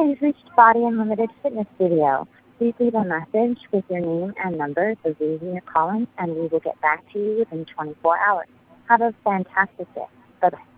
you've reached Body Unlimited Fitness Studio. Please leave a message with your name and number, the reason you're calling, and we will get back to you within 24 hours. Have a fantastic day. Bye-bye.